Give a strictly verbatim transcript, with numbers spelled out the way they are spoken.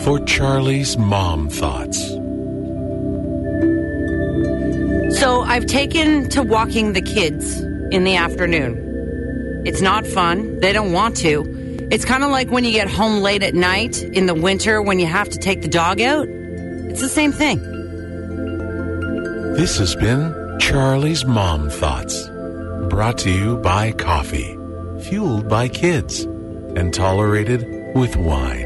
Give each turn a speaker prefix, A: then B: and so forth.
A: for Charlie's Mom Thoughts.
B: So I've taken to walking the kids in the afternoon. It's not fun. They don't want to. It's kind of like when you get home late at night in the winter when you have to take the dog out. It's the same thing.
A: This has been Charlie's Mom Thoughts, brought to you by coffee, fueled by kids, and tolerated with wine.